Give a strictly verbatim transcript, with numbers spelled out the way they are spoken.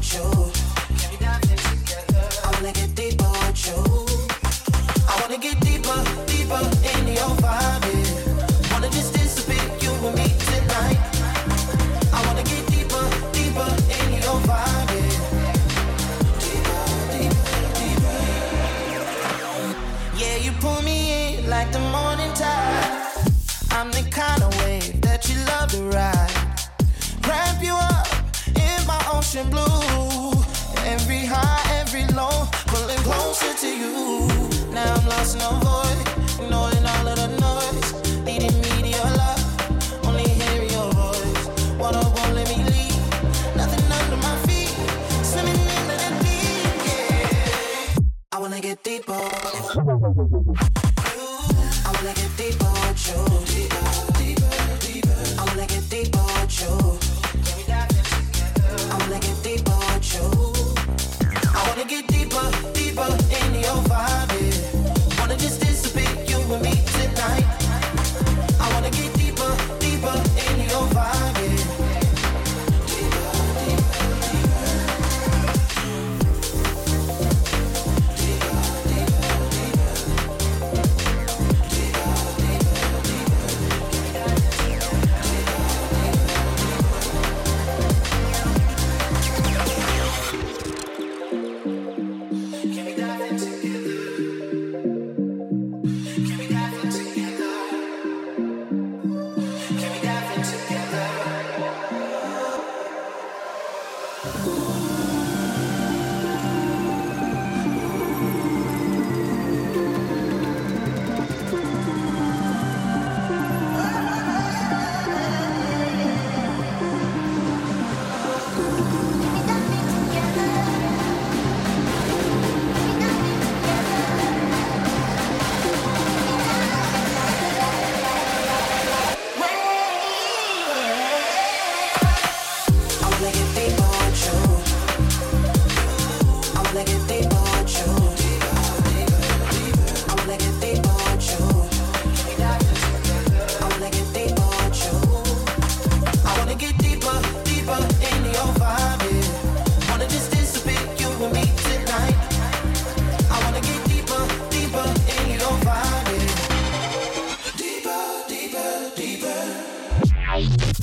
with you. Can we dive in together? I wanna get deeper with you. I wanna get deeper, deeper in your vibe. Yeah. Wanna just dissipate you and me tonight. I wanna get deeper, deeper in your vibe. Yeah. Deeper, deeper, deeper. Yeah, you pull me in like the morning tide. I'm the kind of wave that you love to ride. Wrap you up in my ocean blue. Every high, every low, pulling closer to you. Now I'm lost in a void, knowing all of the noise, leading me to your love, only hear your voice. Water won't let me leave, nothing under my feet, swimming in the deep, yeah. I wanna get deeper. I wanna get deeper with you. Deeper, deeper, deeper. I wanna get deeper with you. Can we dive in together? I wanna get deeper with you. I wanna get deeper, deeper in your vibe. Yeah. Wanna just dissipate you and me tonight. I wanna get deeper, deeper in your vibe. Yeah. Deeper, deeper, deeper. Deeper, deeper, deeper. Deeper, deeper, Can we dive in together? Can we dive in together? Can we dive in together? I wanna get deeper with you. I wanna get deeper with you. I wanna get deeper with you. I wanna get deeper with you. I wanna get deeper, deeper in your vibe. Yeah. Wanna just dissipate you and me tonight. I wanna get deeper, deeper in your vibe. Yeah. Deeper, deeper, deeper.